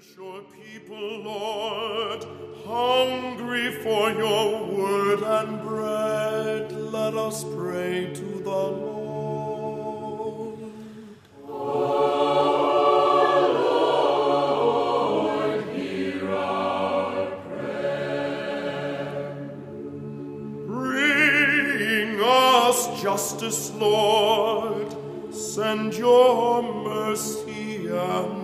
Your people, Lord, hungry for your word and bread, let us pray to the Lord. O Lord, hear our prayer. Bring us justice, Lord, send your mercy and